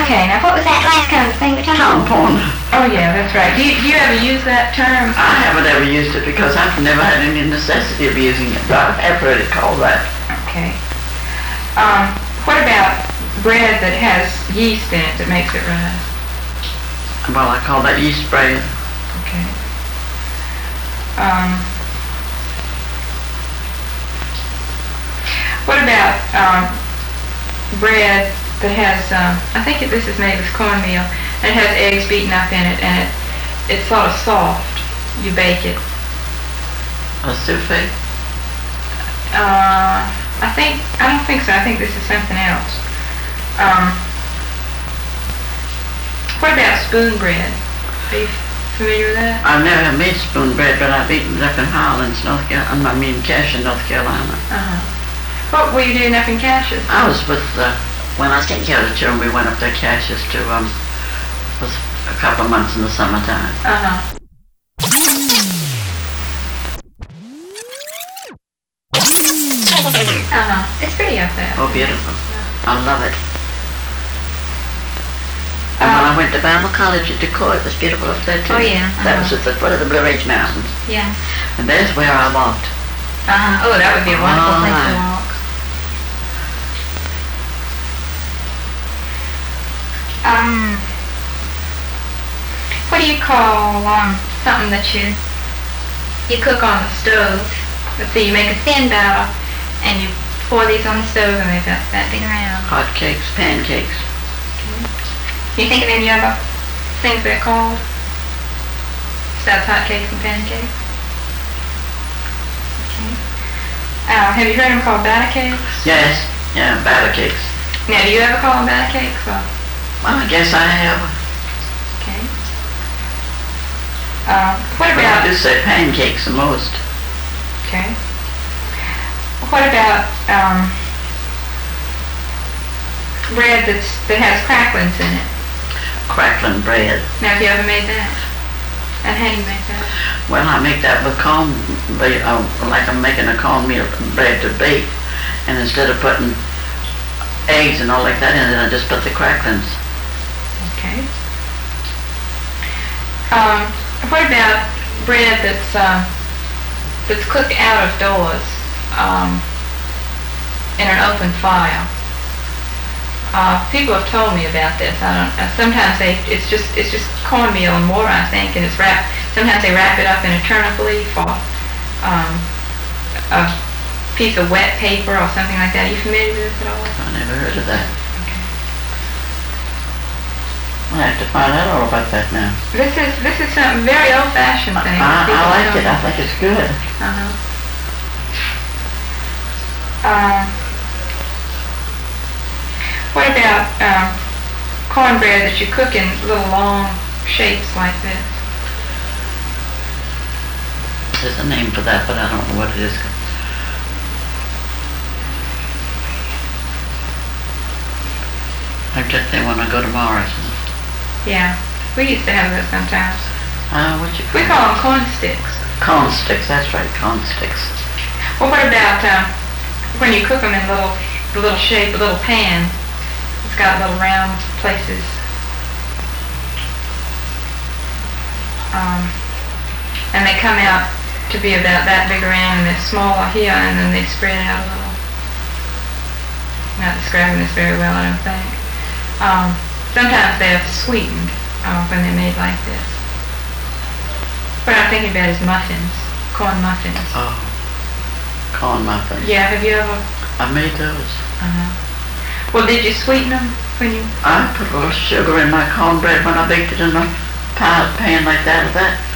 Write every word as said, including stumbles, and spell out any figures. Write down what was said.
Okay, now what was that last kind of thing we talked Tom about? porn. Oh, yeah, that's right. Do you, do you ever use that term? I haven't ever used it because I've never had any necessity of using it, but I have heard it called that. Okay. Um, what about bread that has yeast in it that makes it rise? Well, I call that yeast bread. Okay. Um, what about um, bread that has, um, I think this is made with cornmeal, and it has eggs beaten up in it, and it it's sort of soft. You bake it. A souffle? Uh, I think, I don't think so. I think this is something else. Um, what about spoon bread? Are you familiar with that? I've never made spoon bread, but I've eaten it up in Highlands, North Carolina. I mean, Cassia, North Carolina. Uh-huh. What were you doing up in Cassius? I was with, uh, when I was taking care of the children, we went up to Cassius to, um, was a couple of months in the summertime. Uh-huh. Uh-huh. It's pretty up there. Oh, beautiful. I love it. And when I went to Bible College at Decoy, it was beautiful up there too. Oh, yeah. That Uh-huh. was at the foot of the Blue Ridge Mountains. Yeah. And there's where I walked. Uh-huh. Oh, that would be a wonderful place to Ah. walk. Um, what do you call um something that you you cook on the stove? Let's see, you make a thin batter and you pour these on the stove and they've got that big around. Hot cakes, pancakes. Can you think of any other things they're called? Besides hot cakes and pancakes? Okay. Uh, have you heard them called batter cakes? Yes, yeah, batter cakes. Now, do you ever call them batter cakes? Or? Well, I guess I have. Okay. Uh, what But I about... do say pancakes the most. Okay. What about um, bread that's, that has cracklings in it? Crackling bread. Now, have you ever made that? And how do you make that? Well, I make that with corn, uh, like I'm making a cornmeal bread to bake. And instead of putting eggs and all like that in it, I just put the cracklings. Okay. Um, what about bread that's uh, that's cooked out of doors um, in an open fire? Uh, people have told me about this. I don't. Uh, sometimes they it's just it's just cornmeal and water, I think, and it's wrapped. Sometimes they wrap it up in a turnip leaf or um, a piece of wet paper or something like that. Are you familiar with this at all? I never heard of that. Okay. I have to find out all about that now. This is this is some very old-fashioned thing. I, People I like don't- it. I think it's good. Uh-huh. Um, what about um, cornbread that you cook in little long shapes like this? There's a name for that, but I don't know what it is. I guess they want to go to Morrison's. Yeah, we used to have those sometimes. Uh, what you We call them corn sticks. Corn sticks, that's right, corn sticks. Well, what about um, when you cook them in little, little shape, little pan? It's got little round places. Um, and they come out to be about that big around, and they're smaller here, and then they spread out a little. Not describing this very well, I don't think. Um, sometimes they're sweetened uh, when they're made like this. What I'm thinking about is muffins, corn muffins. Oh, corn muffins. Yeah, have you ever? I made those. Uh-huh. Well, did you sweeten them when you? I put a little sugar in my cornbread when I baked it in a pie pan like that. That